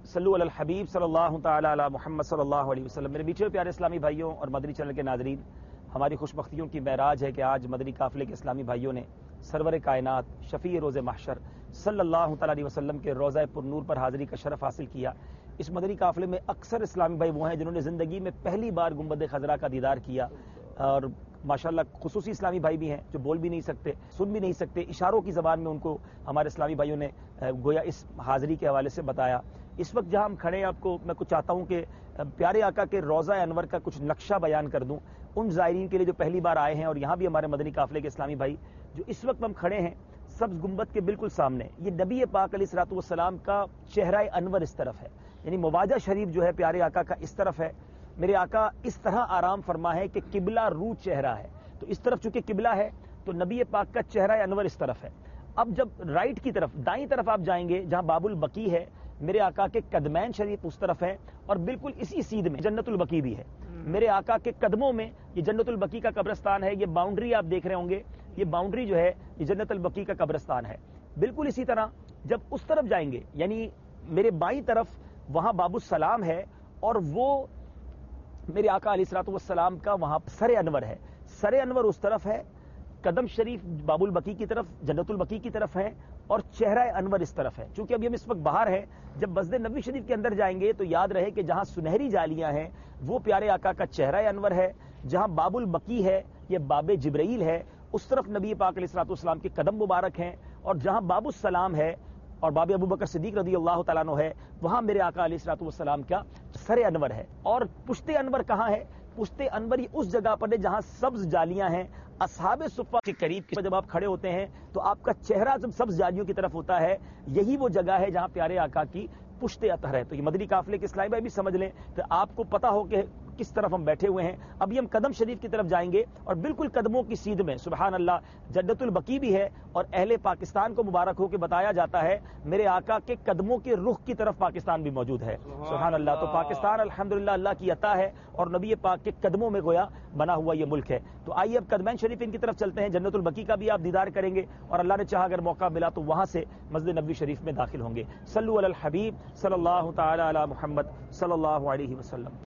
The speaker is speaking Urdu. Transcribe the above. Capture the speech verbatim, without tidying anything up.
صلو علی الحبیب صلی اللہ تعالی علی محمد صلی اللہ علیہ وسلم۔ میرے میٹھے پیارے اسلامی بھائیوں اور مدنی چینل کے ناظرین، ہماری خوش بختیوں کی معراج ہے کہ آج مدنی قافلے کے اسلامی بھائیوں نے سرور کائنات شفیع روز محشر صلی اللہ تعالی علیہ وسلم کے روضہ پر نور پر حاضری کا شرف حاصل کیا۔ اس مدنی قافلے میں اکثر اسلامی بھائی وہ ہیں جنہوں نے زندگی میں پہلی بار گنبد خضرا کا دیدار کیا، اور ماشاءاللہ خصوصی اسلامی بھائی بھی ہیں جو بول بھی نہیں سکتے، سن بھی نہیں سکتے، اشاروں کی زبان میں ان کو ہمارے اسلامی بھائیوں نے گویا اس حاضری کے حوالے سے بتایا۔ اس وقت جہاں ہم کھڑے ہیں، آپ کو میں کچھ چاہتا ہوں کہ پیارے آقا کے روضہ انور کا کچھ نقشہ بیان کر دوں ان زائرین کے لیے جو پہلی بار آئے ہیں، اور یہاں بھی ہمارے مدنی قافلے کے اسلامی بھائی جو اس وقت ہم کھڑے ہیں سبز گنبد کے بالکل سامنے، یہ نبی پاک علیہ الصلوۃ والسلام کا چہرہ انور اس طرف ہے، یعنی مواجہ شریف جو ہے پیارے آقا کا اس طرف ہے۔ میرے آقا اس طرح آرام فرما ہے کہ قبلہ رو چہرہ ہے، تو اس طرف چونکہ قبلہ ہے تو نبی پاک کا چہرہ انور اس طرف ہے۔ اب جب رائٹ کی طرف دائیں طرف آپ جائیں گے جہاں باب البقیع ہے، میرے آقا کے قدمین شریف اس طرف ہے، اور بالکل اسی سیدھ میں جنت البقیع بھی ہے۔ میرے آقا کے قدموں میں یہ جنت البقیع کا قبرستان ہے، یہ باؤنڈری آپ دیکھ رہے ہوں گے، یہ باؤنڈری جو ہے یہ جنت البقیع کا قبرستان ہے۔ بالکل اسی طرح جب اس طرف جائیں گے یعنی میرے بائیں طرف وہاں باب السلام ہے، اور وہ میرے آقا علیہ الصلوۃ والسلام کا وہاں سر انور ہے، سر انور اس طرف ہے، قدم شریف باب البقیع کی طرف جنت البقیع کی طرف ہے، اور چہرہ انور اس طرف ہے۔ چونکہ ابھی ہم اس وقت باہر ہیں، جب مسجد نبوی شریف کے اندر جائیں گے تو یاد رہے کہ جہاں سنہری جالیاں ہیں وہ پیارے آقا کا چہرہ انور ہے، جہاں باب البقیع ہے یہ باب جبرائیل ہے، اس طرف نبی پاک علیہ الصلوۃ والسلام کے قدم مبارک ہیں، اور جہاں باب السلام ہے اور باب ابو بکر صدیق رضی اللہ تعالیٰ عنہ ہے وہاں میرے آقا علیہ الصلوۃ والسلام کا سر انور ہے۔ اور پشت انور کہاں ہے؟ پشت انور اس جگہ پر ہے جہاں سبز جالیاں ہیں۔ اصحاب صفہ کے قریب جب آپ کھڑے ہوتے ہیں تو آپ کا چہرہ جب سبز جالیوں کی طرف ہوتا ہے، یہی وہ جگہ ہے جہاں پیارے آقا کی پشت اطہر ہے۔ تو یہ مدنی قافلے کے اسلامی بھائی بھی سمجھ لیں کہ آپ کو پتہ ہو کہ کس طرف ہم بیٹھے ہوئے ہیں۔ ابھی ہم قدم شریف کی طرف جائیں گے، اور بالکل قدموں کی سیدھ میں سبحان اللہ جنت البقیع بھی ہے، اور اہل پاکستان کو مبارک ہو کہ بتایا جاتا ہے میرے آقا کے قدموں کے رخ کی طرف پاکستان بھی موجود ہے۔ سبحان اللہ۔ تو پاکستان الحمدللہ اللہ کی عطا ہے، اور نبی پاک کے قدموں میں گویا بنا ہوا یہ ملک ہے۔ تو آئیے اب قدمین شریف ان کی طرف چلتے ہیں، جنت البقیع کا بھی آپ دیدار کریں گے، اور اللہ نے چاہا اگر موقع ملا تو وہاں سے مسجد نبوی شریف میں داخل ہوں گے۔ صلو علی الحبیب صلی اللہ تعالی علی محمد صلی اللہ علیہ وسلم۔